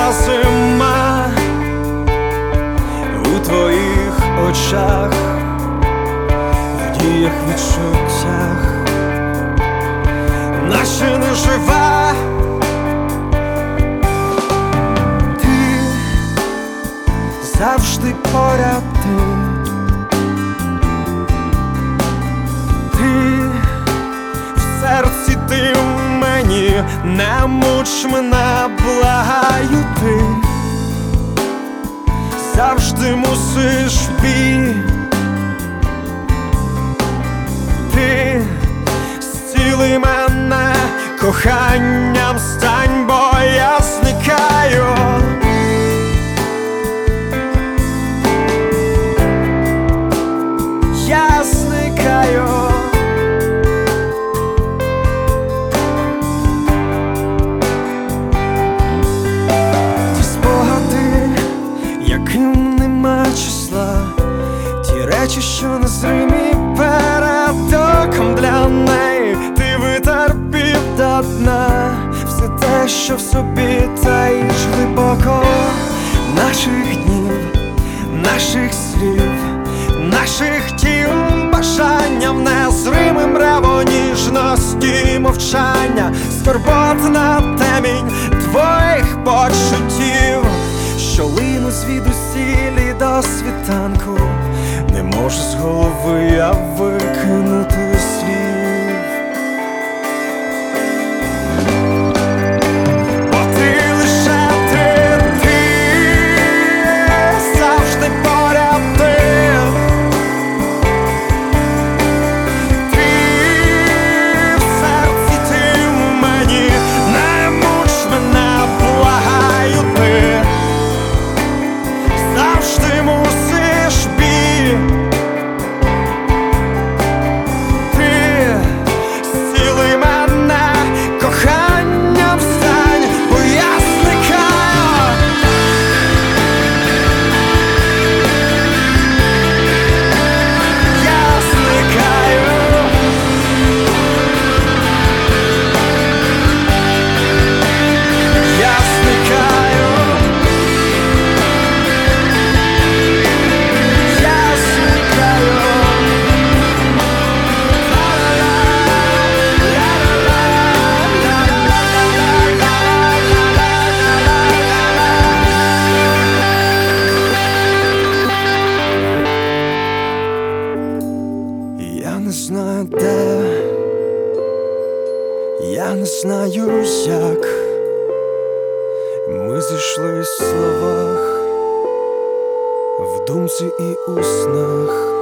прийшла зима у твоїх очах, в діях, відчуттях, наче не жива. Ти завжди поряд, ти в серці, ти в мені, не муч мене, благаю, ти завжди мусиш бій. Ти зціли мене, коханням стань, бо я зникаю. Я зникаю. Ті спогади, яким нема числа, ті речі, що незримі перед оком для неї, ти витерпів до дна все те, що в собі таїш глибоко. Наших днів, наших слів, наших тіл, бажанням незримим рево ніжності, мовчання, скорботна темінь твоїх почуттів, що лину звідусілі до світанку. Не можу з голови я викинути слів. Бо ти лише ти завжди поряд, ти в серці, ти в мені, не муч мене, благаю, ти завжди мусиш бій. Ти зціли мене, коханням стань, бо я зникаю. Я зникаю. Я зникаю. Я зникаю. Я не знаю де, я не знаю як, ми зійшлись в словах, в думці і у снах.